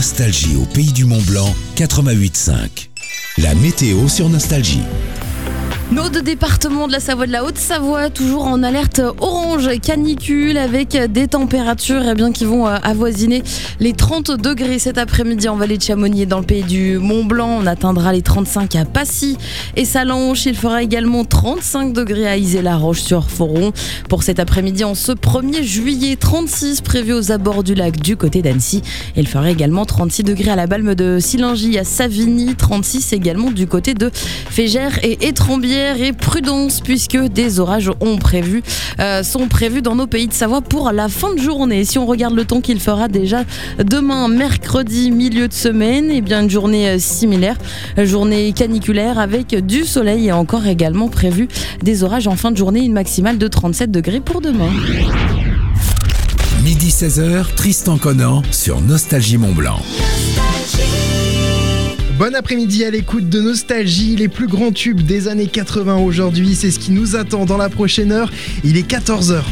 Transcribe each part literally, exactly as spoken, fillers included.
Nostalgie au pays du Mont-Blanc, quatre-vingt-huit cinq. La météo sur Nostalgie. Nos deux départements de la Savoie de la Haute-Savoie, toujours en alerte orange canicule avec des températures eh bien, qui vont avoisiner les trente degrés cet après-midi en vallée de Chamonix et dans le pays du Mont-Blanc. On atteindra les trente-cinq à Passy et Salanches. Il fera également trente-cinq degrés à Isée-la-Roche-sur-Foron. Pour cet après-midi, en ce premier juillet, trente-six prévus aux abords du lac du côté d'Annecy. Il fera également trente-six degrés à la Balme de Sillingy, à Savigny, trente-six également du côté de Fégère et Étrembières. Et prudence puisque des orages ont prévu, euh, sont prévus dans nos pays de Savoie pour la fin de journée. Si on regarde le temps qu'il fera déjà demain, mercredi, milieu de semaine, et eh bien une journée similaire, journée caniculaire avec du soleil et encore également prévu des orages en fin de journée, une maximale de trente-sept degrés pour demain. Midi seize heures, Tristan Conan sur Nostalgie Mont-Blanc. Bon après-midi à l'écoute de Nostalgie, les plus grands tubes des années quatre-vingts aujourd'hui, c'est ce qui nous attend dans la prochaine heure. Il est quatorze heures.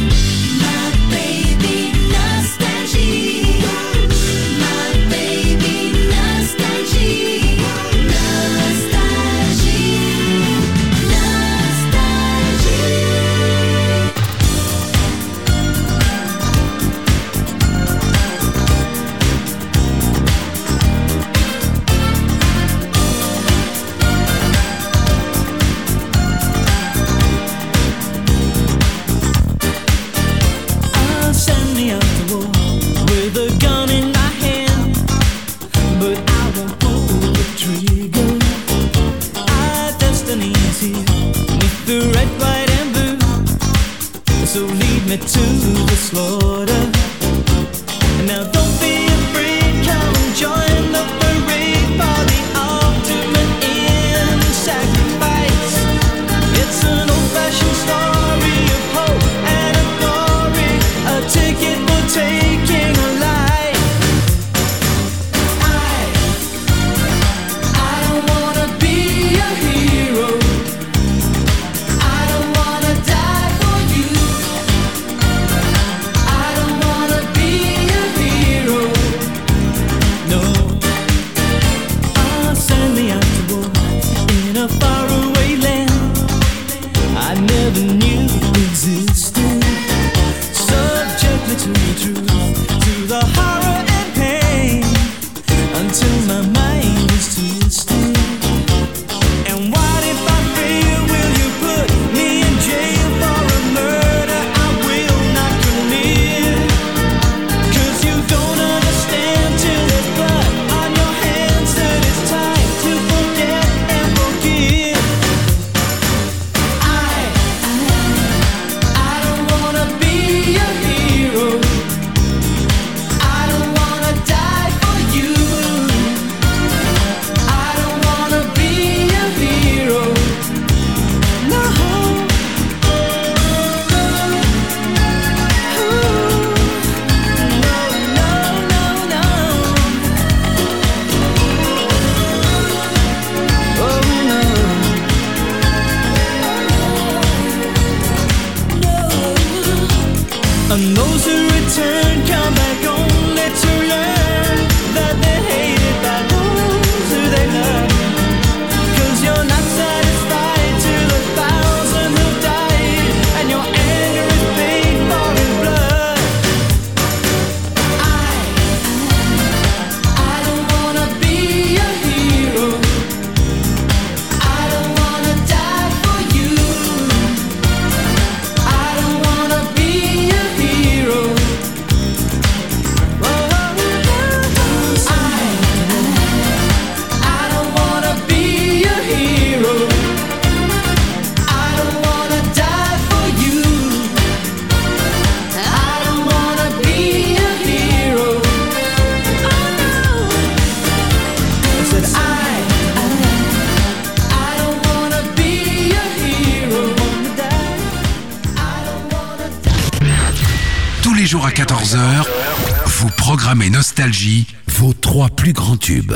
À quatorze heures, vous programmez Nostalgie, vos trois plus grands tubes.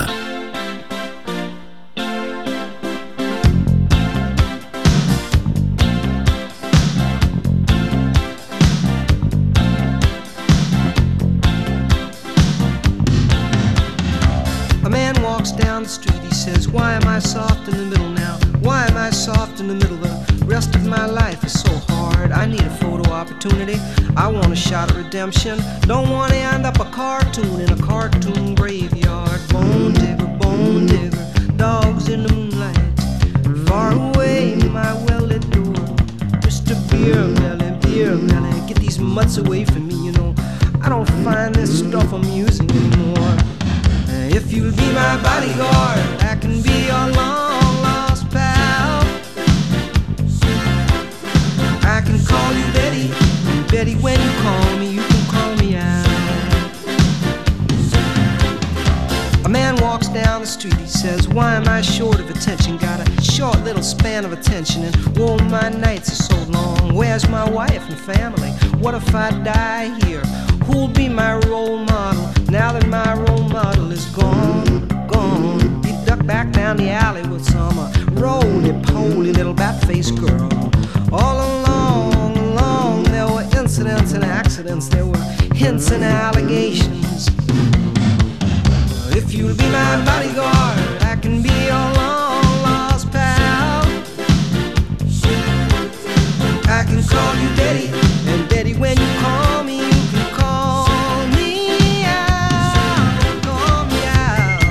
walks down the street, he says, why am I soft in the middle now? Why am I soft in the middle? The rest of my life is so hard. I need a photo opportunity. I want a shot of redemption. Don't want to end up a cartoon in a cartoon graveyard. Bone digger, bone digger, dogs in the moonlight. Far away, my well-lit door. Mister Beer Melly, Beer Melly, get these mutts away from me, you know. I don't find this stuff amusing anymore. If you'll be my bodyguard, I can be your long-lost pal. I can call you Betty, and Betty, when you call me, you can call me out. A man walks down the street, he says, why am I short of attention? Got a short little span of attention, and whoa, my nights are so long. Where's my wife and family? What if I die here? Who'll be my role model now that my role model is gone, gone? He ducked back down the alley with some uh, roly-poly little bat-faced girl. All along, along, there were incidents and accidents. There were hints and allegations. If you'll be my bodyguard, I can be your long-lost pal. I can call you Daddy, and Daddy, when you call me, you can call me out, call me out.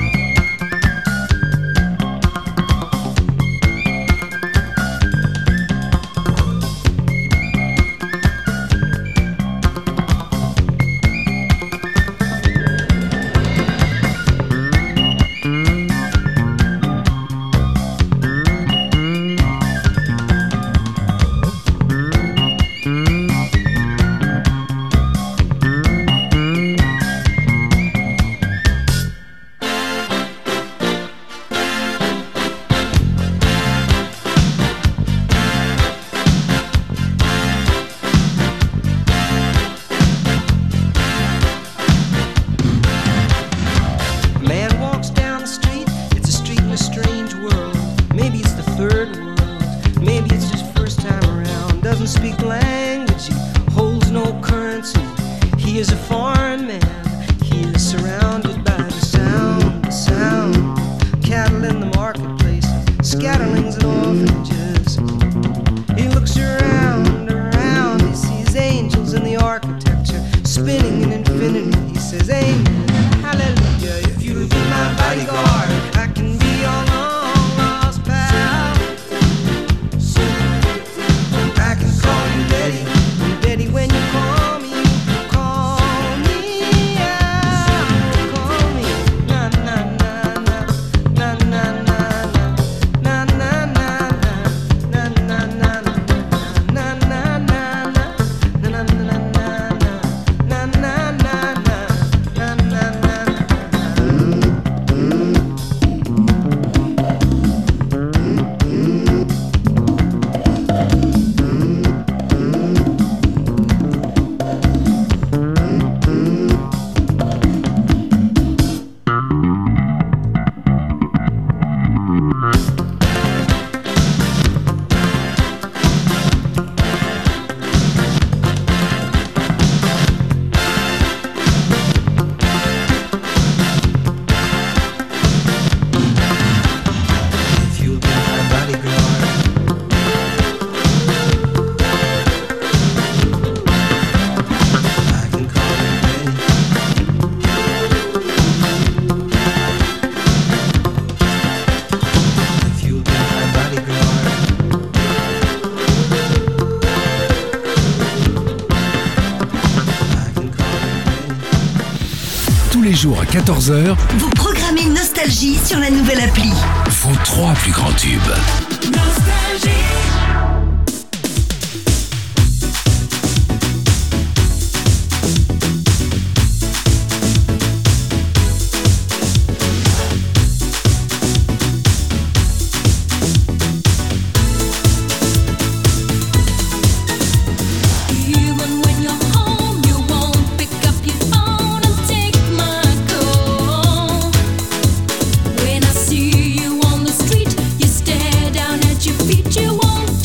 Jours à quatorze heures, vous programmez Nostalgie sur la nouvelle appli. Vos trois plus grands tubes. Nostalgie. When I see you on the street, you stare down at your feet. You won't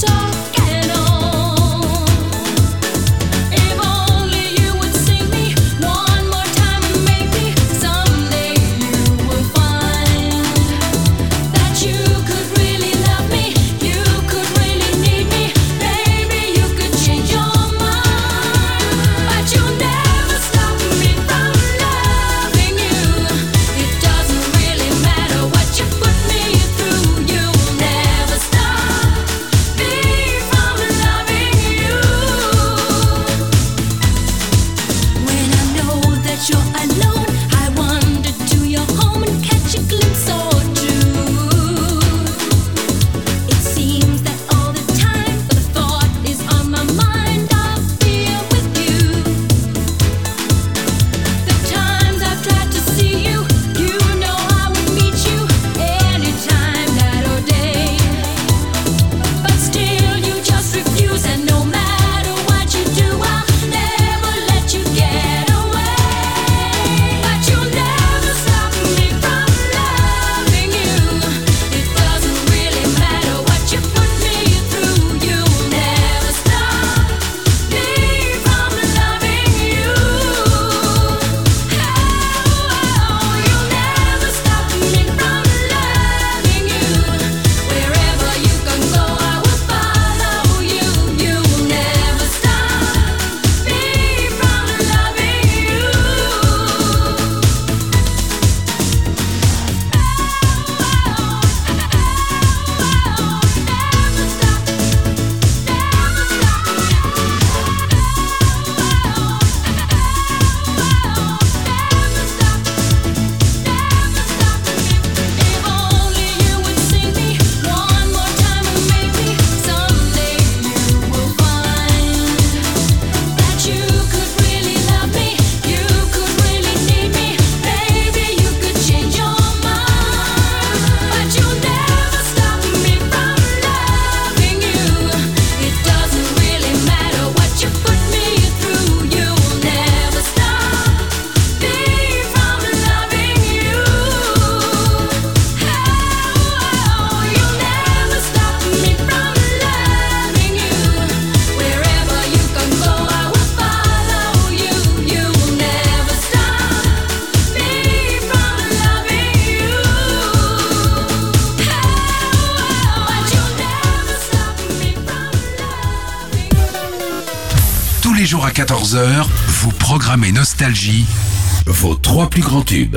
les jours à quatorze heures, vous programmez Nostalgie, vos trois plus grands tubes.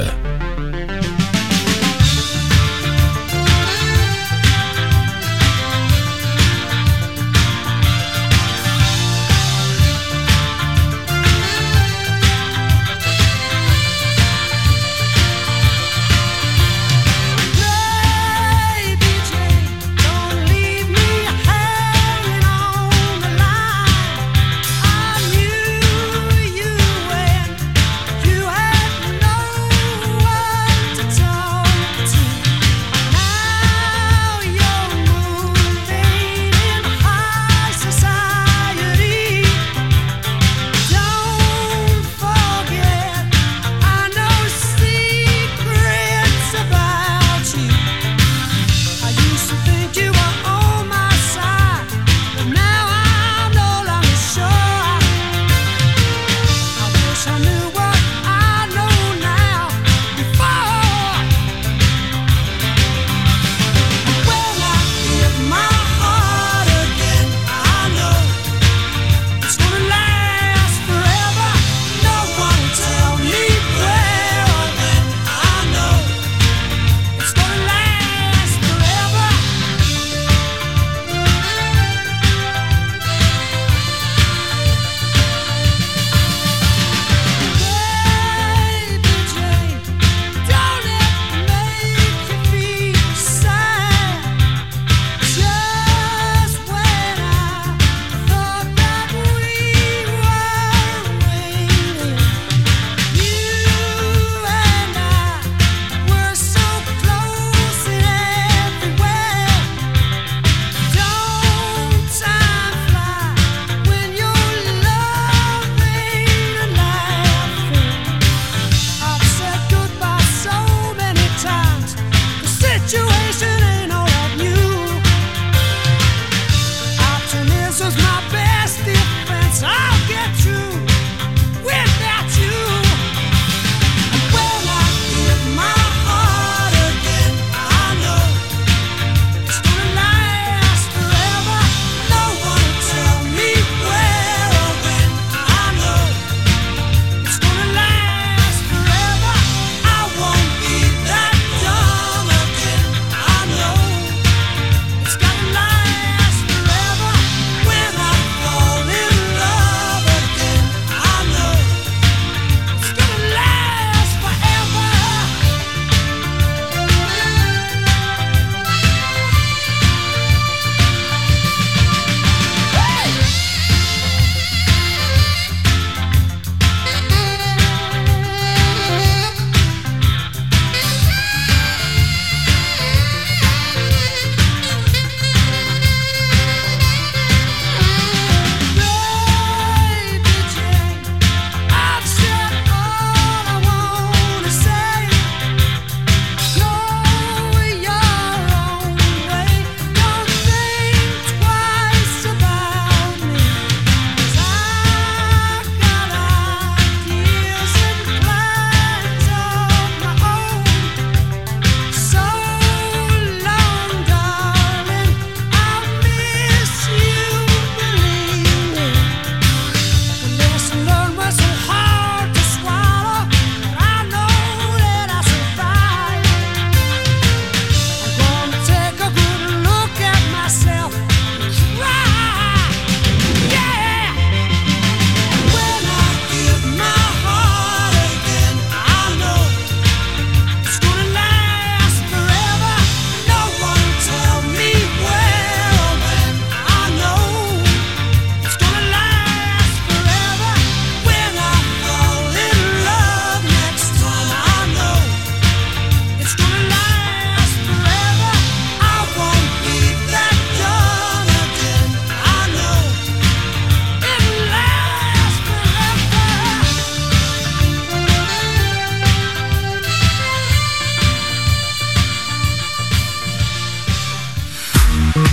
You had no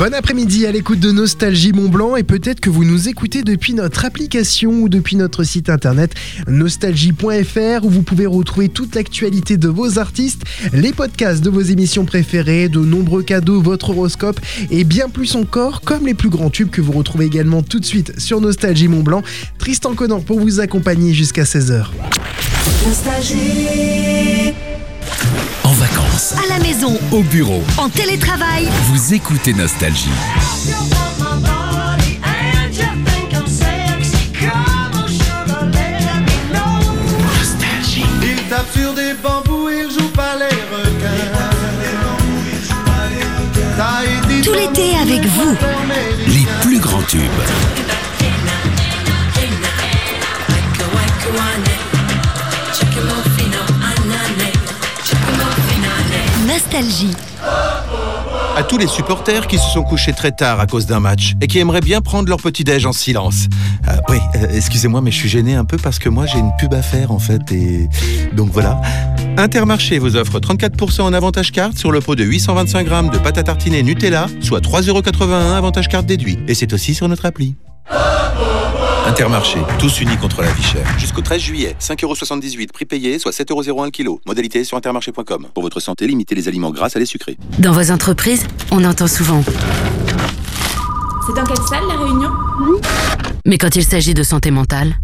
Bon après-midi à l'écoute de Nostalgie Mont-Blanc, et peut-être que vous nous écoutez depuis notre application ou depuis notre site internet nostalgie point f r, où vous pouvez retrouver toute l'actualité de vos artistes, les podcasts de vos émissions préférées, de nombreux cadeaux, votre horoscope et bien plus encore, comme les plus grands tubes que vous retrouvez également tout de suite sur Nostalgie Mont-Blanc. Tristan Conan pour vous accompagner jusqu'à seize heures. Nostalgie. En vacances, À la maison, au bureau, en télétravail, vous écoutez Nostalgie. Nostalgie. Il tape sur des bambous, il joue pas les requins. tout l'été avec vous. Les plus grands tubes. Nostalgie. À tous les supporters qui se sont couchés très tard à cause d'un match et qui aimeraient bien prendre leur petit-déj en silence. Euh, oui, euh, excusez-moi, mais je suis gêné un peu parce que moi j'ai une pub à faire en fait, et donc voilà. Intermarché vous offre trente-quatre pour cent en avantage carte sur le pot de huit cent vingt-cinq grammes de pâte à tartiner Nutella, soit trois euros quatre-vingt-un avantage carte déduit. Et c'est aussi sur notre appli. Intermarché, tous unis contre la vie chère. Jusqu'au treize juillet, cinq euros soixante-dix-huit, prix payé, soit sept euros zéro un le kilo. Modalité sur intermarché point com. Pour votre santé, limitez les aliments gras, salés, sucrés. Dans vos entreprises, on entend souvent. C'est dans quelle salle la réunion ? Mais quand il s'agit de santé mentale,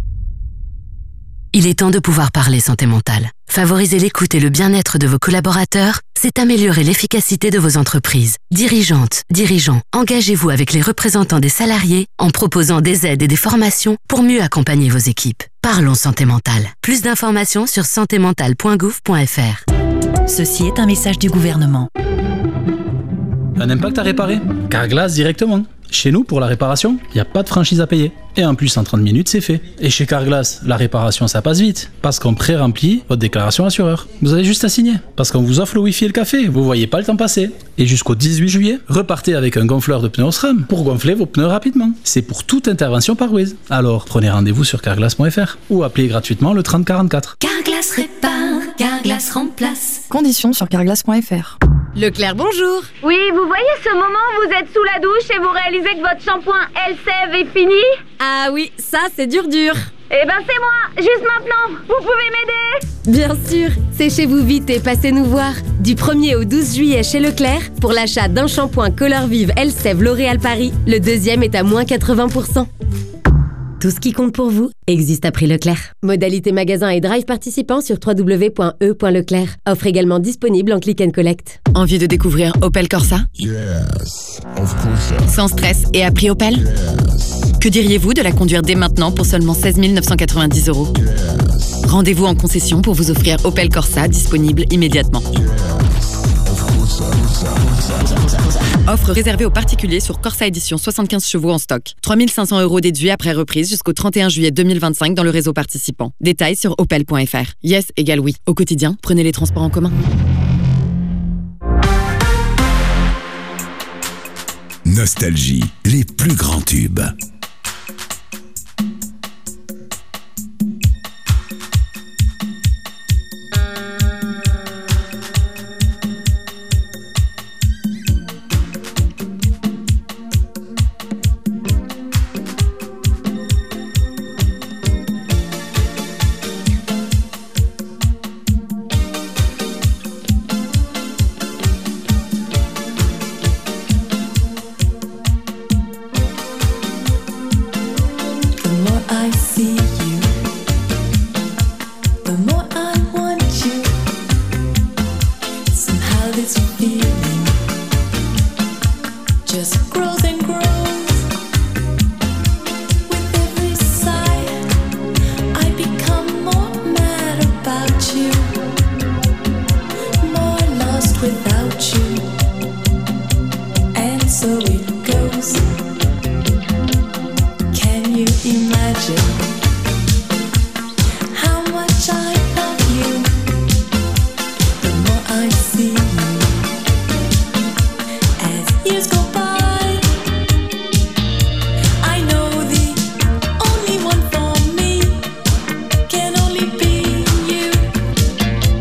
il est temps de pouvoir parler santé mentale. Favoriser l'écoute et le bien-être de vos collaborateurs, c'est améliorer l'efficacité de vos entreprises. Dirigeantes, dirigeants, engagez-vous avec les représentants des salariés en proposant des aides et des formations pour mieux accompagner vos équipes. Parlons santé mentale. Plus d'informations sur santé mentale point gouv point f r. Ceci est un message du gouvernement. Un impact à réparer ? Carglass directement. Chez nous, pour la réparation, il n'y a pas de franchise à payer. Et en plus, en trente minutes, c'est fait. Et chez Carglass, la réparation, ça passe vite. Parce qu'on pré-remplit votre déclaration assureur. Vous avez juste à signer. Parce qu'on vous offre le wifi et le café. Vous voyez pas le temps passer. Et jusqu'au dix-huit juillet, repartez avec un gonfleur de pneus Osram pour gonfler vos pneus rapidement. C'est pour toute intervention par Waze. Alors, prenez rendez-vous sur carglass point f r ou appelez gratuitement le trente quarante-quatre. Carglass répare, Carglass remplace. Conditions sur carglass point f r. Leclerc, bonjour. Oui, vous voyez ce moment où vous êtes sous la douche et vous réalisez que votre shampoing Elseve est fini ? Ah oui, ça c'est dur dur. Eh ben c'est moi, juste maintenant. Vous pouvez m'aider ? Bien sûr, séchez-vous vite et passez nous voir. Du premier au douze juillet chez Leclerc, pour l'achat d'un shampoing Color Vive Elseve L'Oréal Paris, le deuxième est à moins quatre-vingts pour cent. Tout ce qui compte pour vous existe à prix Leclerc. Modalité magasin et drive participant sur w w w point e point leclerc. Offre également disponible en click and collect. Envie de découvrir Opel Corsa ? Yes, of course. Sans stress et à prix Opel ? Yes. Que diriez-vous de la conduire dès maintenant pour seulement seize mille neuf cent quatre-vingt-dix euros ? Yes. Rendez-vous en concession pour vous offrir Opel Corsa disponible immédiatement. Yes, of course. Offre réservée aux particuliers sur Corsa Édition soixante-quinze chevaux en stock. trois mille cinq cents euros déduits après reprise jusqu'au trente et un juillet deux mille vingt-cinq dans le réseau participant. Détails sur opel point f r. Yes égale oui. Au quotidien, prenez les transports en commun. Nostalgie, les plus grands tubes.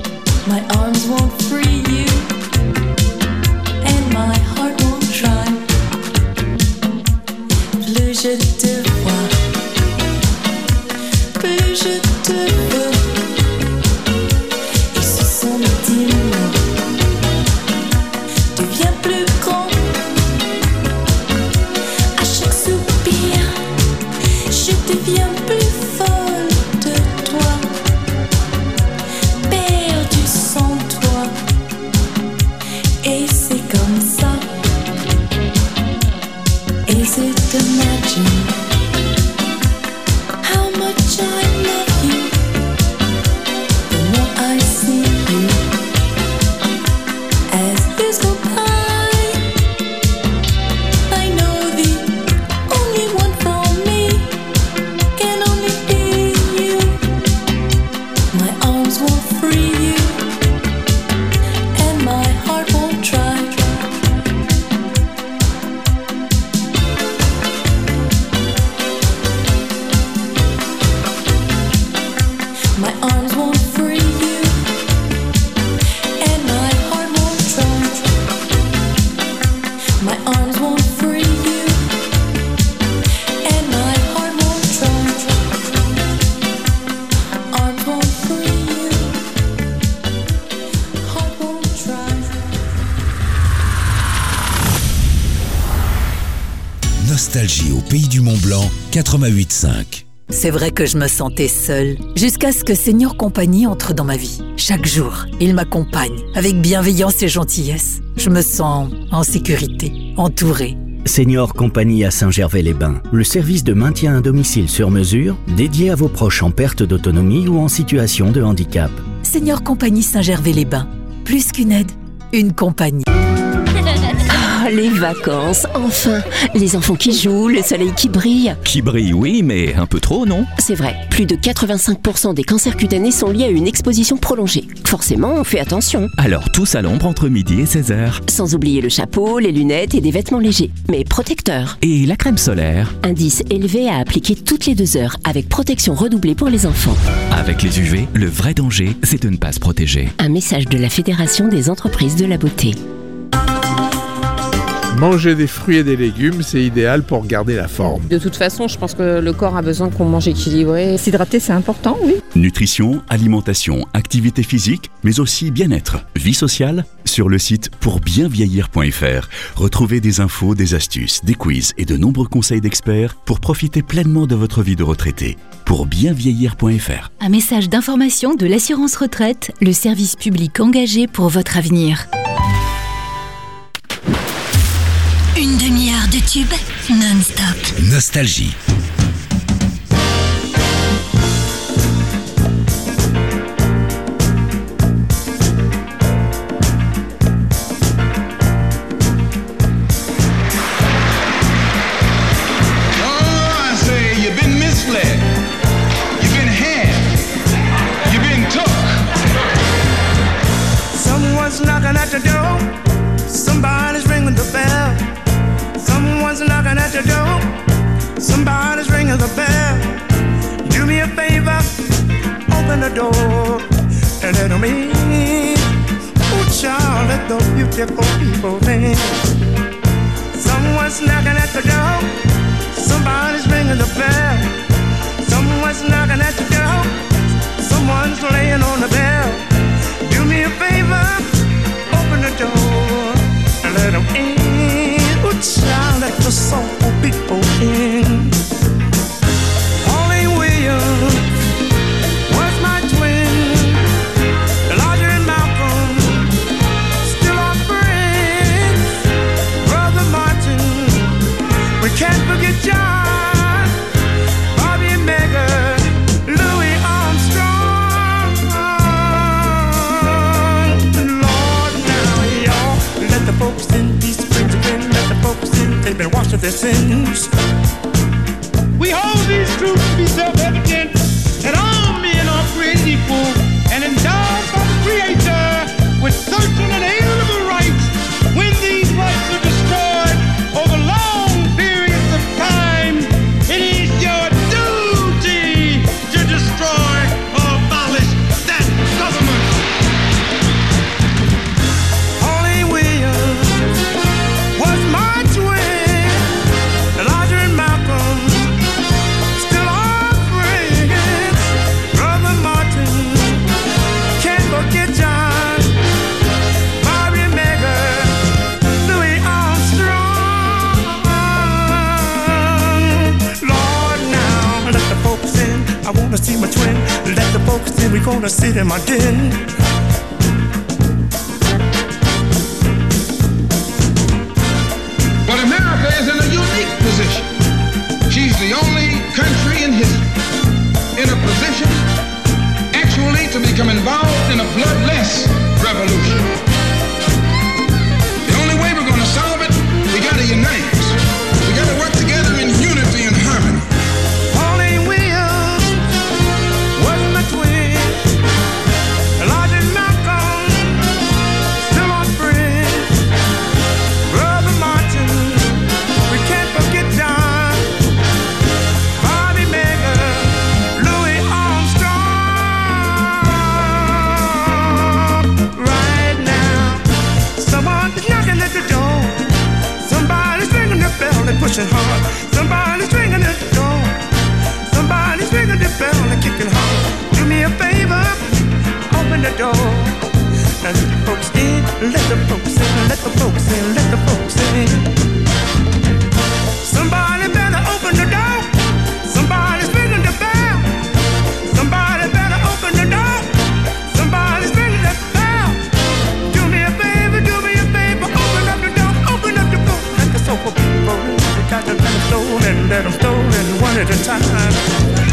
My arms won't free you, and my heart won't try. je te vois, plus je te veux. Et ce sont tes mots deviens plus grand. À chaque soupir, je deviens plus folle de toi, perdue sans toi. Et c'est comme ça. Is it imagine how much I love you? The more I see you as years go by, I know the only one for me can only be you. My arms won't free you, and my heart won't try. My arms won't free you, and my heart won't try. My arms won't free you, and my heart won't try. Arms won't free you, heart won't try. Nostalgie au pays du Mont Blanc, quatre-vingt-huit cinq. C'est vrai que je me sentais seule, jusqu'à ce que Senior Compagnie entre dans ma vie. Chaque jour, il m'accompagne, avec bienveillance et gentillesse. Je me sens en sécurité, entourée. Senior Compagnie à Saint-Gervais-les-Bains, le service de maintien à domicile sur mesure, dédié à vos proches en perte d'autonomie ou en situation de handicap. Senior Compagnie Saint-Gervais-les-Bains, plus qu'une aide, une compagnie. Ah, les vacances, enfin. Les enfants qui jouent, le soleil qui brille. Qui brille, oui, mais un peu trop, non? C'est vrai, plus de quatre-vingt-cinq pour cent des cancers cutanés sont liés à une exposition prolongée. Forcément, on fait attention. Alors tous à l'ombre entre midi et seize heures. Sans oublier le chapeau, les lunettes et des vêtements légers, mais protecteurs. Et la crème solaire. Indice élevé à appliquer toutes les deux heures, avec protection redoublée pour les enfants. Avec les U V, le vrai danger, c'est de ne pas se protéger. Un message de la Fédération des entreprises de la beauté. Manger des fruits et des légumes, c'est idéal pour garder la forme. De toute façon, je pense que le corps a besoin qu'on mange équilibré. S'hydrater, c'est important, oui. Nutrition, alimentation, activité physique, mais aussi bien-être, vie sociale, sur le site pour bien vieillir point f r. Retrouvez des infos, des astuces, des quiz et de nombreux conseils d'experts pour profiter pleinement de votre vie de retraité. pour bien vieillir point f r. Un message d'information de l'assurance retraite, le service public engagé pour votre avenir. Une demi-heure de tube non-stop. Nostalgie. Knocking at the door, somebody's ringing the bell. Someone's knocking at the door, somebody's ringing the bell. Do me a favor, open the door and let them in. Oh child, let the beautiful people in. Someone's knocking at the door, somebody's ringing the bell. Someone's knocking at the door, someone's laying on the bell. Do me a favor, open the door and let them in. Oh child, let the soulful people in. Pauline Williams was my twin. Elijah and Malcolm still our friends. Brother Martin, we can't forget John, Bobby and Meggan, Louis Armstrong. Lord, now y'all let the folks in these springs again. Let the folks in, they've been washed of their sins. We hold these truths to be self-evident, that all men are created equal and endowed by the Creator with certain inalienable rights. When these rights are destroyed over long periods of time, it is your duty to destroy or abolish that government. Pauline Williams was my twin. Elijah and Malcolm gonna sit in my den. But America is in a unique position. She's the only country in history in a position actually to become involved in a bloodless revolution. The only way we're going to solve it, we got to unite. We got to work together in unity and harmony. Pauline Williams was my twin. Elijah Malcolm, still our friend. Brother Martin, we can't forget John. Bobby Megger, Louis Armstrong. Right now, someone's knocking at the door. Somebody's ringing the bell and pushing hard. Somebody's ringing at the door. Somebody's ringing the bell and kicking hard. Do me a favor, open the door. And let the folks in, let the folks in, let the folks in, let the folks in. Somebody better open the door. Somebody's ringing the bell. Somebody better open the door. Somebody's ringing the bell. Do me a favor, do me a favor, open up the door, open up the door. Let the sofa people, they got to let them stolen, let them stolen one at a time.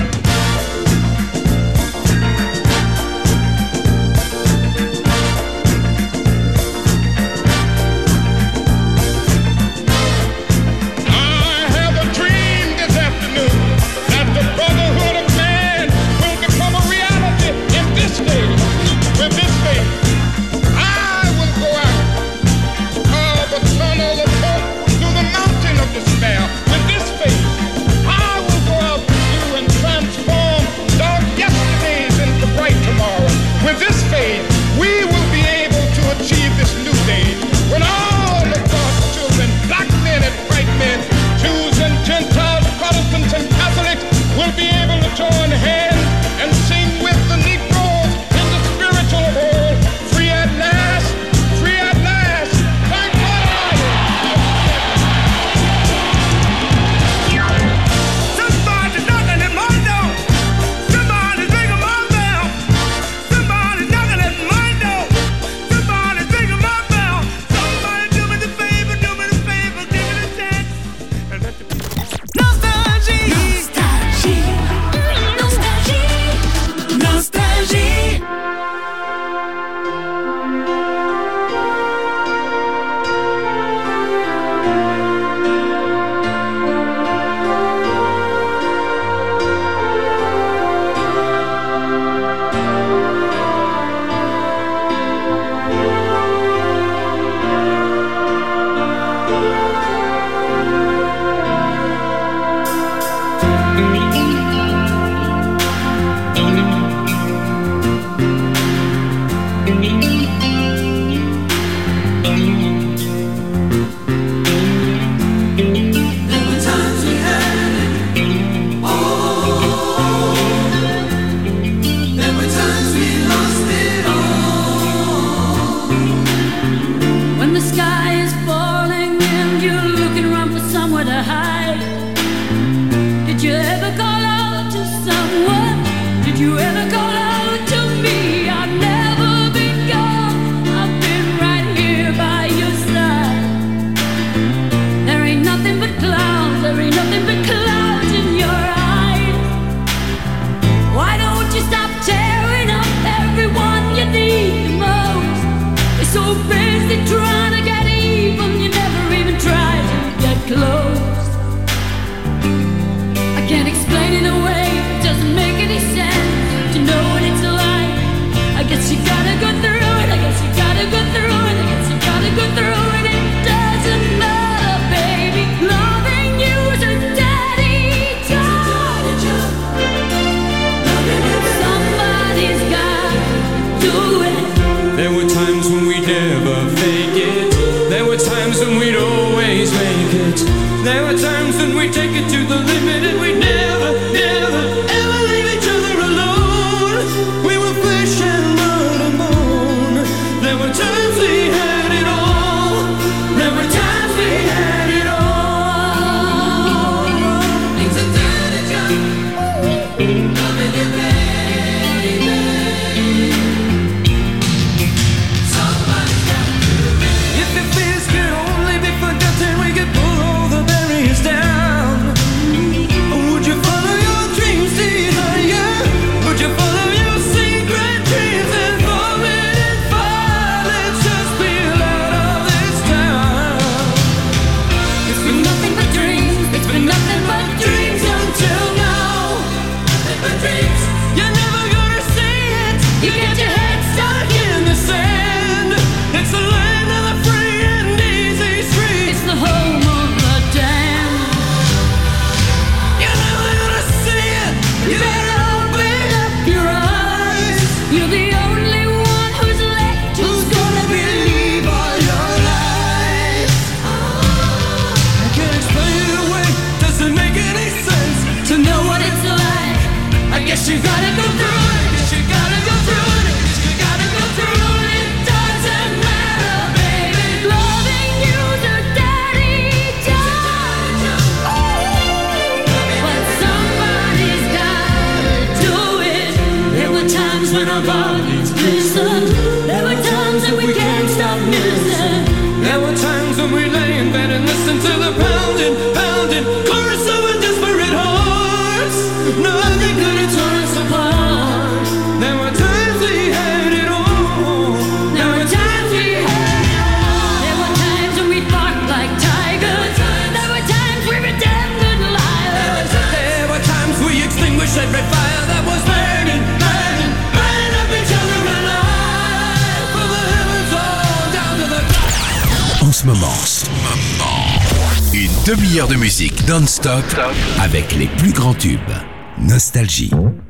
stop missing. There were times when we lay in bed and listened to the pounding, pounding chorus of our desperate hearts. Nothing could have torn us apart. There were times we had it all. There were times we had it all. There were times when we barked like tigers. There were times we pretended liars. There were times we extinguished every fire that was burning, burning, burning up each other alive. From the heavens all down to the En ce moment, une demi-heure de musique non-stop avec les plus grands tubes. Nostalgie.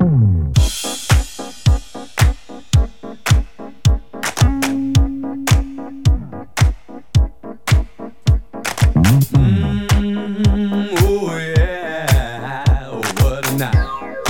oh yeah, oh what a night.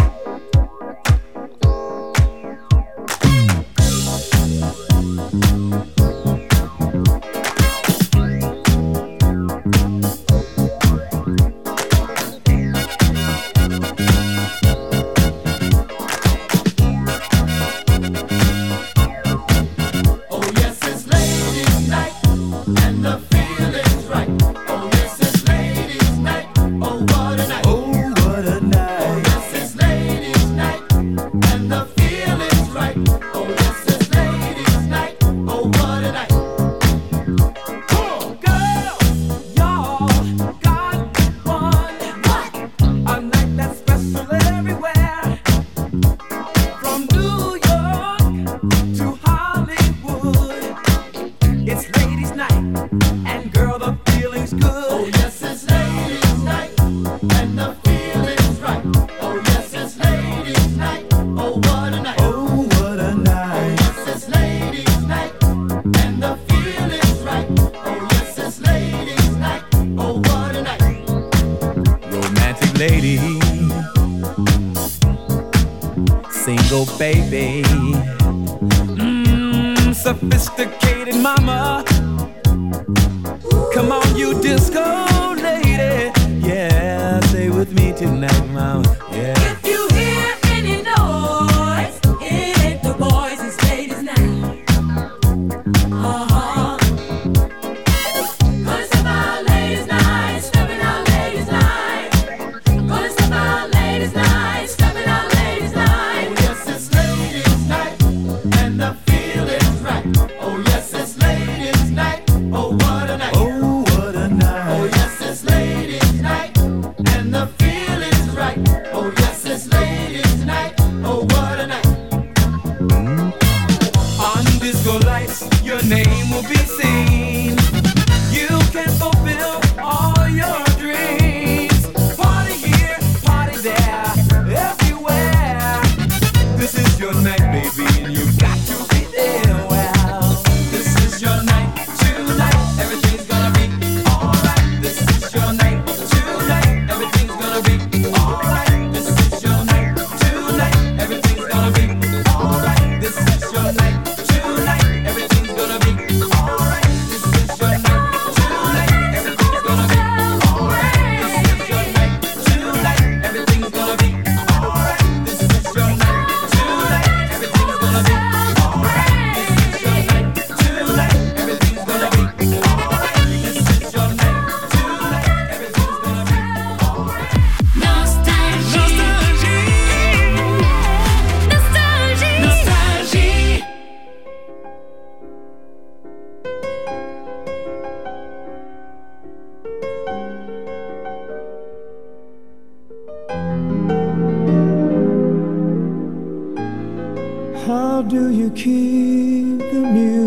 How do you keep the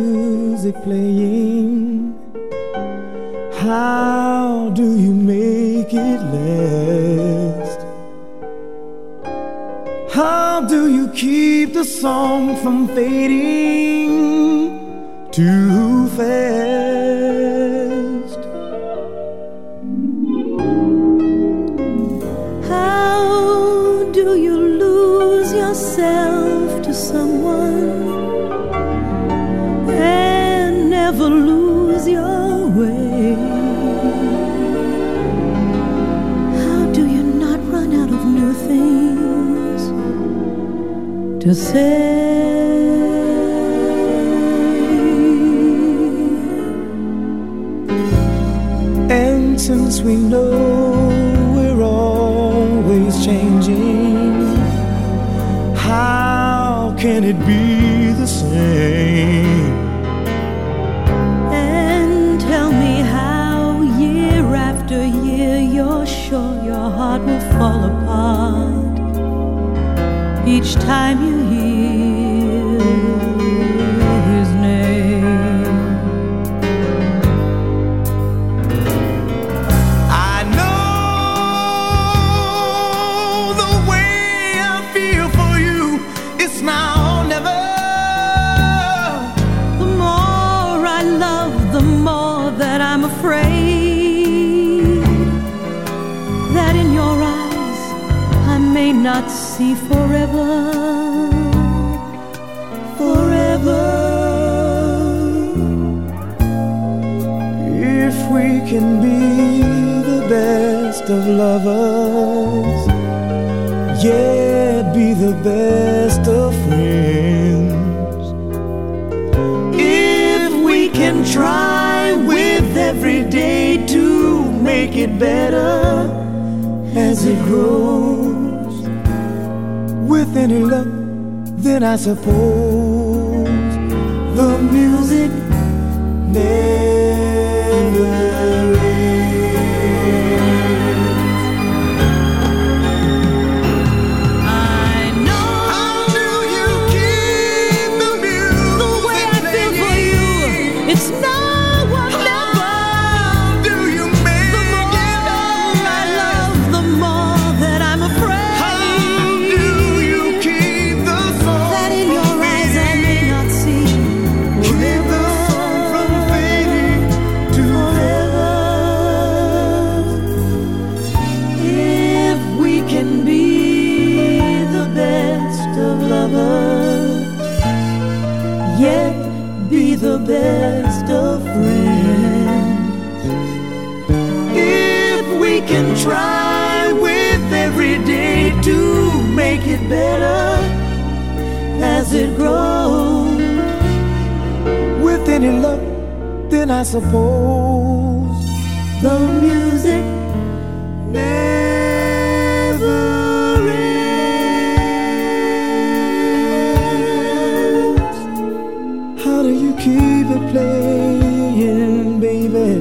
music playing? How do you make it last? How do you keep the song from fading too fast? How do you lose yourself to someone and never lose your way? How do you not run out of new things to say? since we know we're always changing, how can it be the same? And tell me how year after year you're sure your heart will fall apart each time you hear his name. I know the way I feel for you, it's now or never. The more I love, the more that I'm afraid that in your eyes I may not see forever, forever. If we can be the best of lovers, yeah, be the best of friends. If we can try with every day to make it better as it grows, with any luck, then I suppose the music never ends. I know. How do you keep the music The way I feel for you, it's now or never. Do you make The more I love, the more that I'm afraid. How do you keep the song That in your eyes I may not see keep the song from fading to forever. If we can be the best of lovers, yet be the best of friends. If we can try with every day to make it better as it grows, with any luck, then I suppose the music never ends. How do you keep it playing, baby?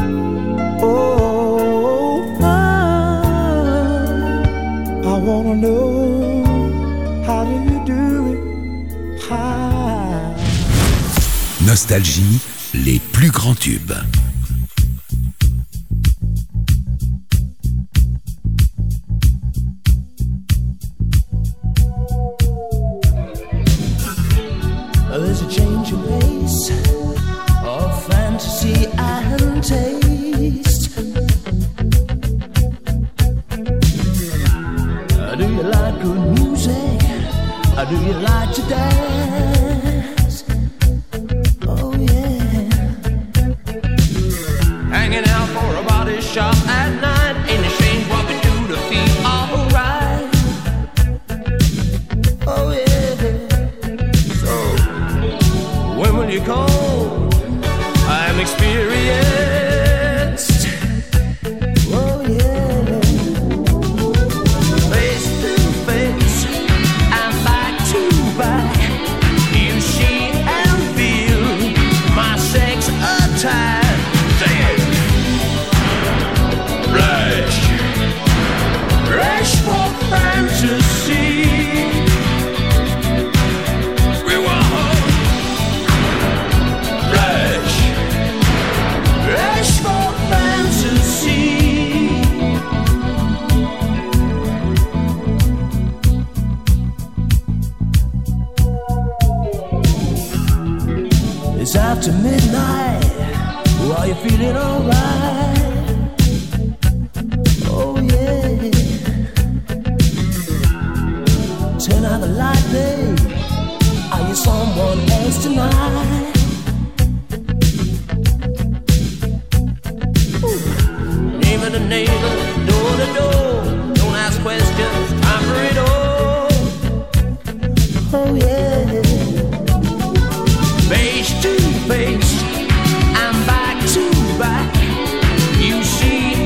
Oh, I wanna know, how do you do it? How? Nostalgie, les plus grands tubes. There's a change of pace, of fantasy and taste. Uh, Do you like good music? Uh, Do you like to dance? Oh yeah. Hanging out for a body shop at night. Ain't it strange what we do to feel alright? Oh yeah. When will you come? I'm experienced. Oh yeah. Face to face and back to back, you see and feel my sex attack. Sing it. Rush, rush for fantasy. We want rush, rush for fantasy. It's after midnight. Are you feeling alright? Oh yeah. Turn out the light, babe. Are you someone else tonight? Neighbor to neighbor, door to door. Don't ask questions, time for it all. Oh yeah. Face to face, I'm back to back. You see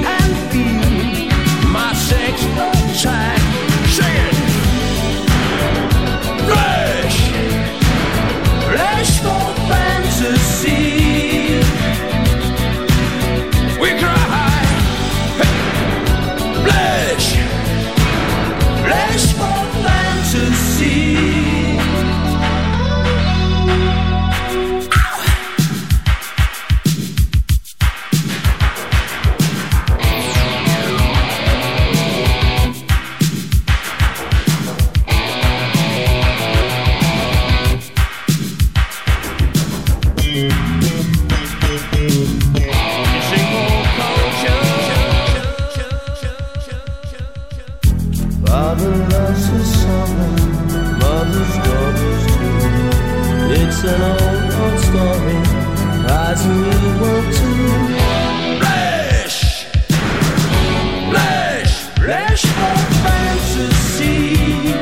an old, old story. Rising World War Two. Flesh, flesh, flesh for fantasy.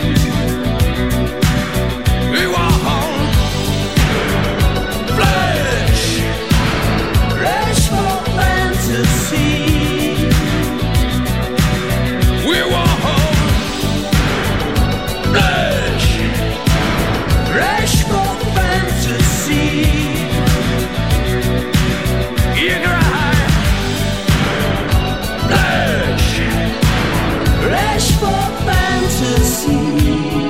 We walk home. Flesh, flesh for fantasy. We walk home. Flesh, flesh for fantasy. You cry. Flesh, flesh for fantasy.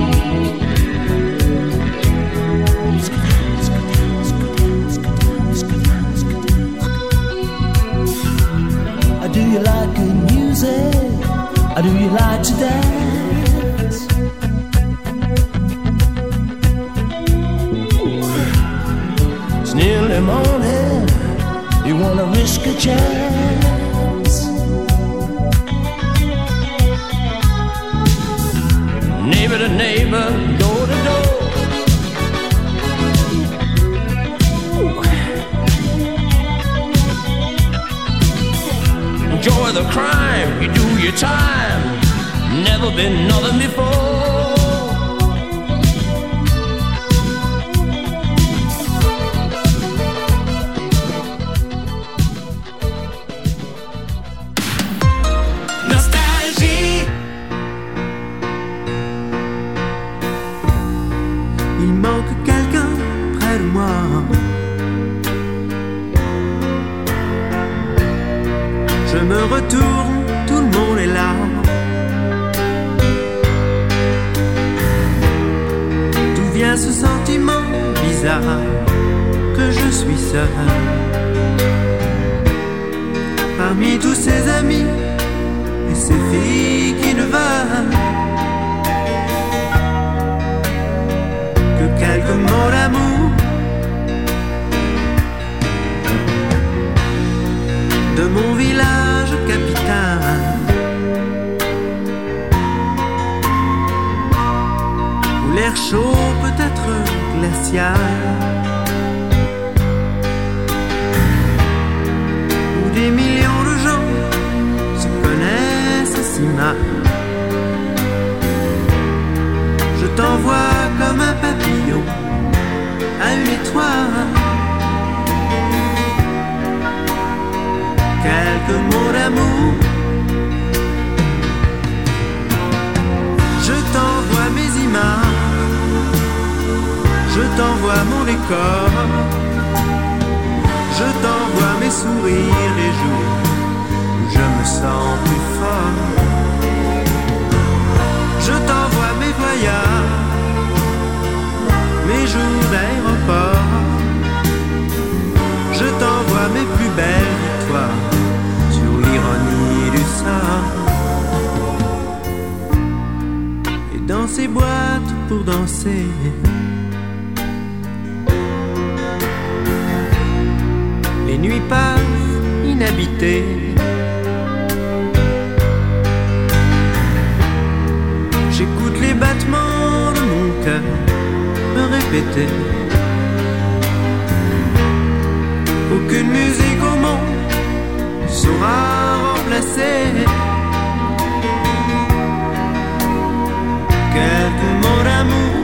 Do you like good music? Or do you like to dance? It's nearly morning. You wanna risk a chance? Neighbor to neighbor, door to door. Enjoy the crime, you do your time. Never been nothing before. Nostalgie. Il manque quelqu'un près de moi. Je me retourne, tout le monde est là. D'où vient ce sentiment bizarre que je suis seul? Parmi tous ces amis et ces filles qui ne veulent que quelques mots d'amour, de mon village capital, où l'air chaud peut être glacial, où des millions de gens se connaissent si mal. Je t'envoie comme un papillon à une étoile, quelques mots d'amour. Je t'envoie mes images, je t'envoie mon décor, je t'envoie mes sourires les jours où je me sens plus fort. Je t'envoie mes voyages, mes jours d'aéroport, je t'envoie mes plus belles victoires sur l'ironie du sort. Et dans ces boîtes pour danser, les nuits passent inhabitées. J'écoute les battements de mon cœur me répéter. Aucune musique au monde saura remplacer quelques mots d'amour.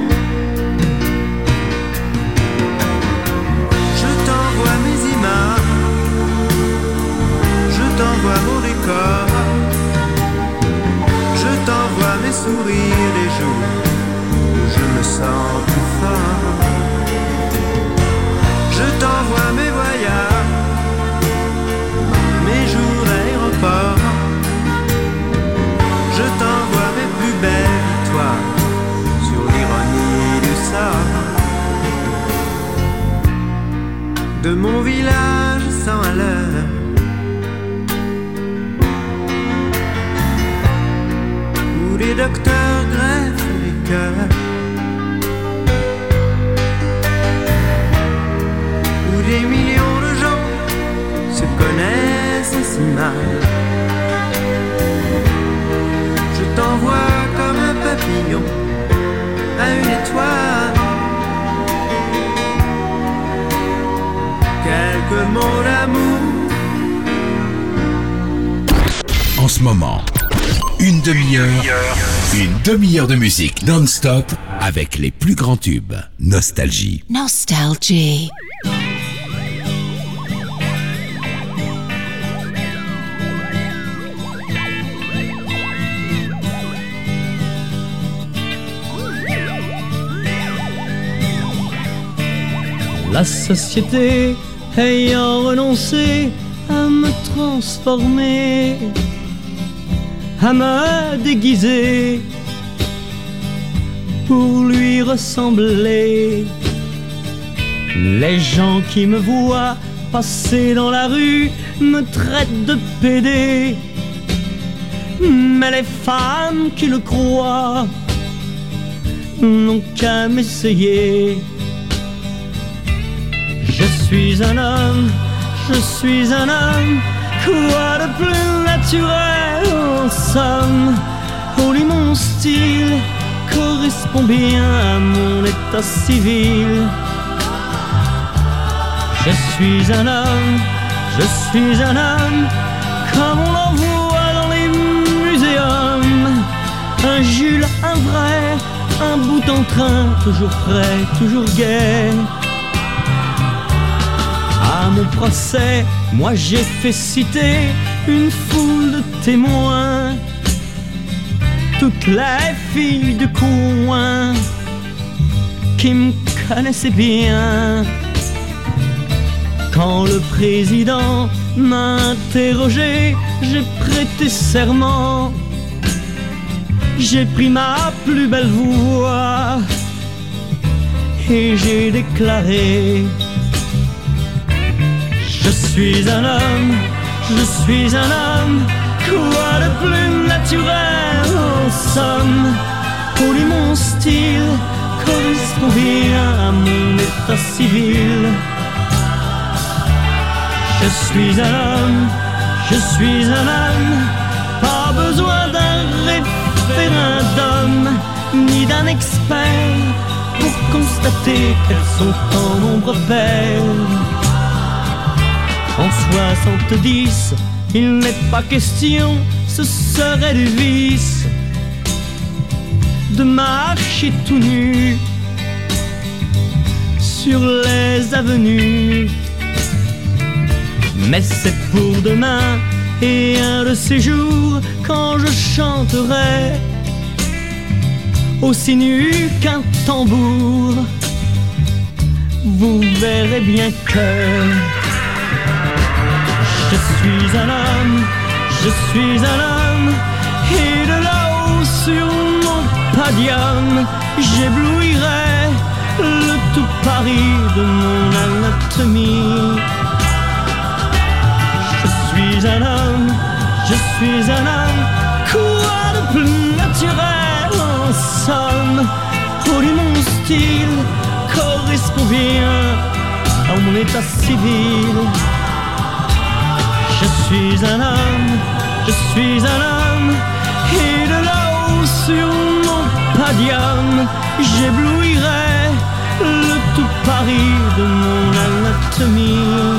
Je t'envoie mes images, je t'envoie mon décor, je t'envoie mes sourires les jours où je me sens plus fort. Je t'envoie mes voyages, mes jours d'aéroport, je t'envoie mes plus belles victoires sur l'ironie du sort. De mon village sans à l'heure, où les docteurs greffent les cœurs, où des millions de gens se connaissent si mal. Je t'envoie comme un papillon à une étoile, mon amour. En ce moment, une demi-heure, une demi-heure de musique non-stop avec les plus grands tubes. Nostalgie. Nostalgie. La société ayant renoncé à me transformer, à me déguiser pour lui ressembler. Les gens qui me voient passer dans la rue me traitent de pédé, mais les femmes qui le croient n'ont qu'à m'essayer. Je suis un homme, je suis un homme, quoi de plus naturel en somme. Oh lui mon style correspond bien à mon état civil. Je suis un homme, je suis un homme, comme on l'en voit dans les muséums. Un Jules, un vrai, un bout en train, toujours prêt, toujours gai. À mon procès, moi j'ai fait citer une foule de témoins, toutes les filles du coin qui me connaissaient bien. Quand le président m'a interrogé, j'ai prêté serment, j'ai pris ma plus belle voix et j'ai déclaré: je suis un homme, je suis un homme, quoi de plus naturel en somme. Oh lui mon style correspond bien à mon état civil. Je suis un homme, je suis un homme, pas besoin d'un référendum ni d'un expert pour constater qu'elles sont en nombre pair. En soixante-dix, il n'est pas question, ce serait du vice, de marcher tout nu sur les avenues. Mais c'est pour demain et un de ces jours quand je chanterai aussi nu qu'un tambour. Vous verrez bien que je suis un homme, je suis un homme, et de là-haut sur mon podium, j'éblouirai le tout Paris de mon anatomie. Je suis un homme, je suis un homme, quoi de plus naturel en somme. Oh lui mon style correspond bien à mon état civil. Je suis un homme, je suis un homme, et de là-haut sur mon podium, j'éblouirai le tout Paris de mon anatomie.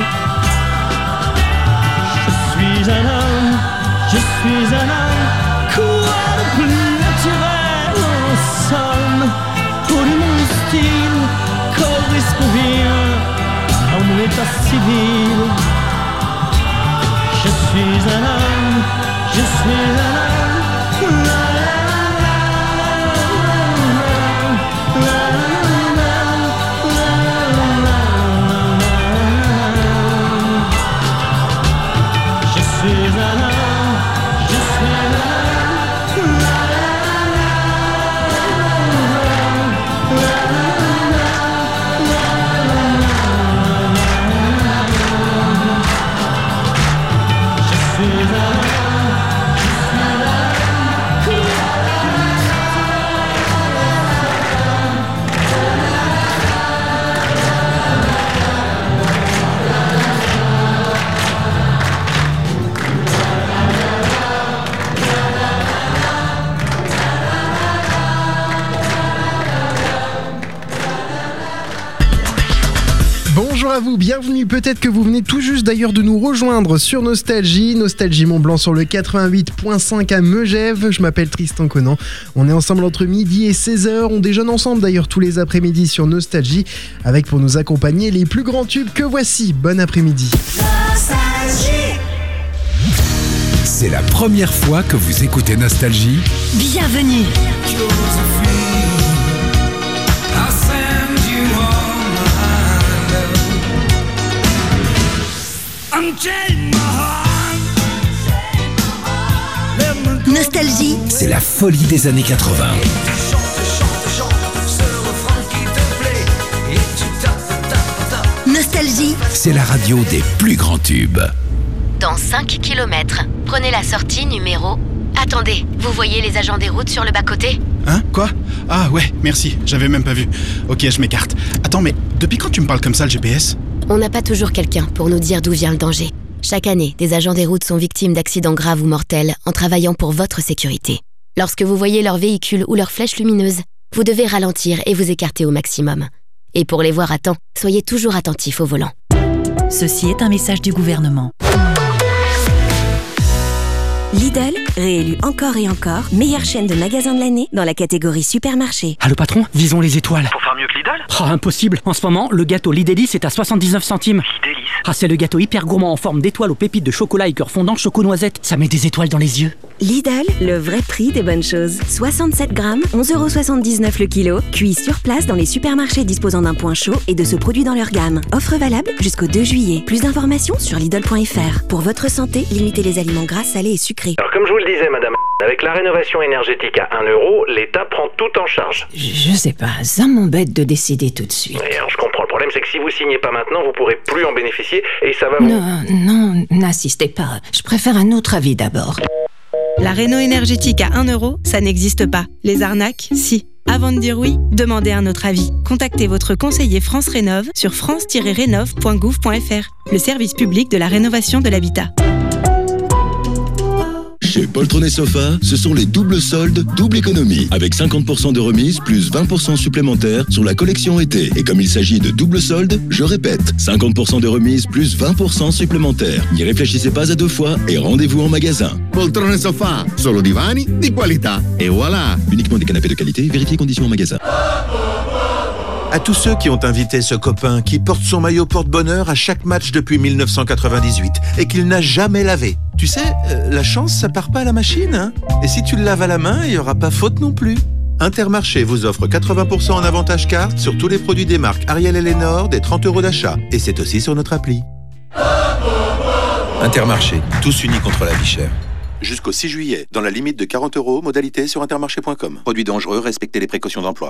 Je suis un homme, je suis un homme, quoi de plus naturel en somme. Pour lui mon style correspond bien à mon état civil. Je suis un homme, je suis un homme, la la la la la je suis un homme, je suis un homme, la je suis un homme, je suis un homme. à vous, bienvenue. Peut-être que vous venez tout juste d'ailleurs de nous rejoindre sur Nostalgie. Nostalgie Mont-Blanc sur le quatre-vingt-huit virgule cinq à Megève. Je m'appelle Tristan Conan. On est ensemble entre midi et seize heures. On déjeune ensemble d'ailleurs tous les après-midi sur Nostalgie, avec pour nous accompagner les plus grands tubes que voici. Bon après-midi. Nostalgie. C'est la première fois que vous écoutez Nostalgie. Bienvenue. Nostalgie. C'est la folie des années quatre-vingts. Nostalgie. C'est la radio des plus grands tubes. Dans cinq kilomètres, prenez la sortie numéro... Attendez, vous voyez les agents des routes sur le bas-côté ? Hein ? Quoi ? Ah ouais, merci, j'avais même pas vu. Ok, je m'écarte. Attends, mais depuis quand tu me parles comme ça, le G P S ? On n'a pas toujours quelqu'un pour nous dire d'où vient le danger. Chaque année, des agents des routes sont victimes d'accidents graves ou mortels en travaillant pour votre sécurité. Lorsque vous voyez leur véhicule ou leur flèche lumineuse, vous devez ralentir et vous écarter au maximum. Et pour les voir à temps, soyez toujours attentifs au volant. Ceci est un message du gouvernement. Lidl, réélu encore et encore, meilleure chaîne de magasins de l'année dans la catégorie supermarché. Allô patron, visons les étoiles. Pour faire mieux que Lidl ? Oh, impossible. En ce moment, le gâteau Lidélis est à soixante-dix-neuf centimes. Lidélis ? Ah, c'est le gâteau hyper gourmand en forme d'étoile aux pépites de chocolat et cœur fondant choco-noisette. Ça met des étoiles dans les yeux. Lidl, le vrai prix des bonnes choses. soixante-sept grammes, onze euros soixante-dix-neuf le kilo, cuit sur place dans les supermarchés disposant d'un point chaud et de ce produit dans leur gamme. Offre valable jusqu'au deux juillet. Plus d'informations sur Lidl point F R. Pour votre santé, limitez les aliments gras, salés et sucrés. Alors comme je vous le disais madame, avec la rénovation énergétique à un euro, l'État prend tout en charge. Je, je sais pas, ça m'embête de décider tout de suite. Et alors je comprends, le problème c'est que si vous signez pas maintenant, vous pourrez plus en bénéficier et ça va vous... Non, non, n'insistez pas, je préfère un autre avis d'abord. La réno énergétique à un euro, ça n'existe pas. Les arnaques, si. Avant de dire oui, demandez un autre avis. Contactez votre conseiller France Rénov sur france tiret rénov point gouv point F R, le service public de la rénovation de l'habitat. Chez Poltron et Sofa, ce sont les doubles soldes, double économie, avec cinquante pour cent de remise plus vingt pour cent supplémentaires sur la collection été. Et comme il s'agit de double soldes, je répète, cinquante pour cent de remise plus vingt pour cent supplémentaires. N'y réfléchissez pas à deux fois et rendez-vous en magasin. Poltron et Sofa, solo divani di qualità. Et voilà. Uniquement des canapés de qualité, vérifiez conditions en magasin. À tous ceux qui ont invité ce copain qui porte son maillot porte-bonheur à chaque match depuis mille neuf cent quatre-vingt-dix-huit et qu'il n'a jamais lavé. Tu sais, euh, la chance, ça part pas à la machine, hein. Et si tu le laves à la main, il n'y aura pas faute non plus. Intermarché vous offre quatre-vingts pour cent en avantage carte sur tous les produits des marques Ariel et Lénore, des trente euros d'achat. Et c'est aussi sur notre appli. Intermarché, tous unis contre la vie chère. Jusqu'au six juillet, dans la limite de quarante euros, modalité sur intermarché point com. Produits dangereux, respectez les précautions d'emploi.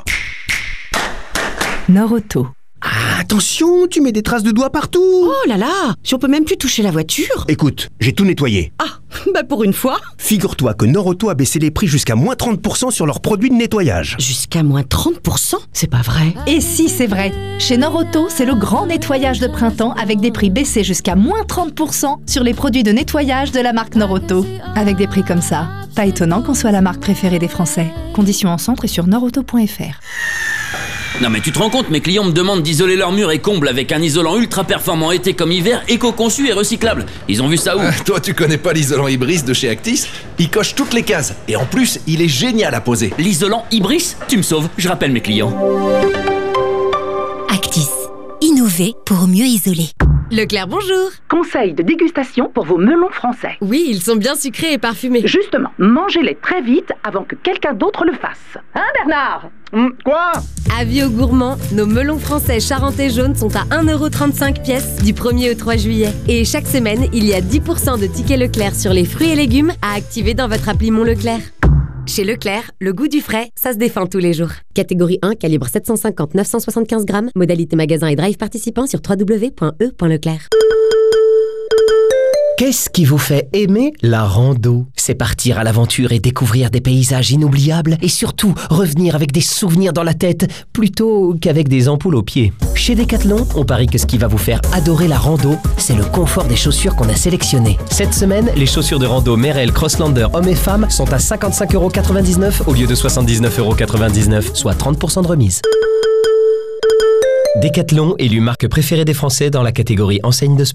Norauto. Ah, attention, tu mets des traces de doigts partout. Oh là là, si on peut même plus toucher la voiture. Écoute, j'ai tout nettoyé. Ah, bah pour une fois. Figure-toi que Norauto a baissé les prix jusqu'à moins trente pour cent sur leurs produits de nettoyage. Jusqu'à moins trente pour cent ? C'est pas vrai. Et si, c'est vrai. Chez Norauto, c'est le grand nettoyage de printemps avec des prix baissés jusqu'à moins trente pour cent sur les produits de nettoyage de la marque Norauto. Avec des prix comme ça, pas étonnant qu'on soit la marque préférée des Français. Conditions en centre et sur norauto point F R. Non mais tu te rends compte, mes clients me demandent d'isoler leurs murs et combles avec un isolant ultra performant été comme hiver, éco-conçu et recyclable. Ils ont vu ça où ? euh, Toi tu connais pas l'isolant Ibris de chez Actis ? Il coche toutes les cases et en plus il est génial à poser. L'isolant Ibris ? Tu me sauves, je rappelle mes clients. Actis. Innover pour mieux isoler. Leclerc, bonjour. Conseil de dégustation pour vos melons français. Oui, ils sont bien sucrés et parfumés. Justement, mangez-les très vite avant que quelqu'un d'autre le fasse. Hein, Bernard ? Hum, quoi ? Avis aux gourmands, nos melons français charentais jaunes sont à un euro trente-cinq pièce du premier au trois juillet. Et chaque semaine, il y a dix pour cent de tickets Leclerc sur les fruits et légumes à activer dans votre appli Mon Leclerc. Chez Leclerc, le goût du frais, ça se défend tous les jours. Catégorie un, calibre sept cent cinquante à neuf cent soixante-quinze grammes. Modalité magasin et drive participant sur w w w point e point leclerc. Qu'est-ce qui vous fait aimer la rando ? C'est partir à l'aventure et découvrir des paysages inoubliables et surtout revenir avec des souvenirs dans la tête plutôt qu'avec des ampoules aux pieds. Chez Decathlon, on parie que ce qui va vous faire adorer la rando, c'est le confort des chaussures qu'on a sélectionnées. Cette semaine, les chaussures de rando Merrell Crosslander hommes et femmes sont à cinquante-cinq euros quatre-vingt-dix-neuf au lieu de soixante-dix-neuf euros quatre-vingt-dix-neuf, soit trente pour cent de remise. Décathlon, élu marque préférée des Français dans la catégorie enseigne de sport.